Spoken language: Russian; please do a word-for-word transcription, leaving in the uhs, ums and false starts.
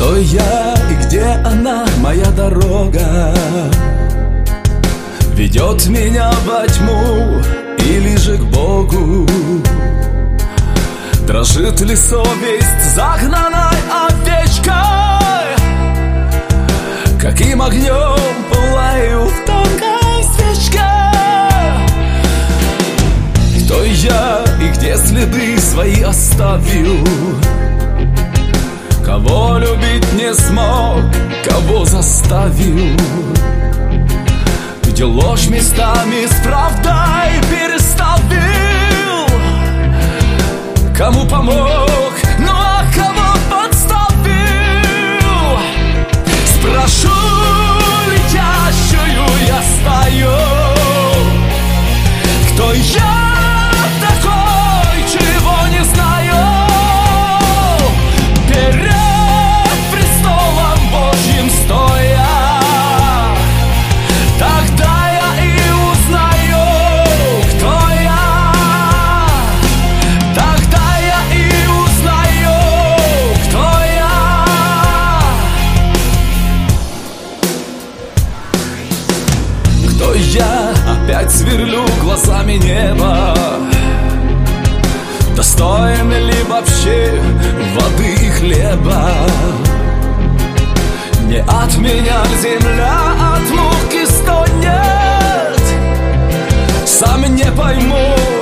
Кто я и где она, моя дорога? Ведет меня во тьму или же к Богу? Дрожит ли совесть загнанной овечкой? Каким огнем пылаю в тонкой свечке? Кто я и где следы свои оставил? Кого любить не смог, кого заставил? Где ложь местами с правдой переставил? Кому помог, ну а кого подставил? Спрошу летящую я стою, кто я такой, чего не знаю. Перед престолом Божьим стоя, тогда я и узнаю, кто я. Тогда я и узнаю, кто я. Кто я? Опять сверлю глазами небо. Достоин ли вообще воды и хлеба? Не от меня земля от муки стонет. Сам не пойму,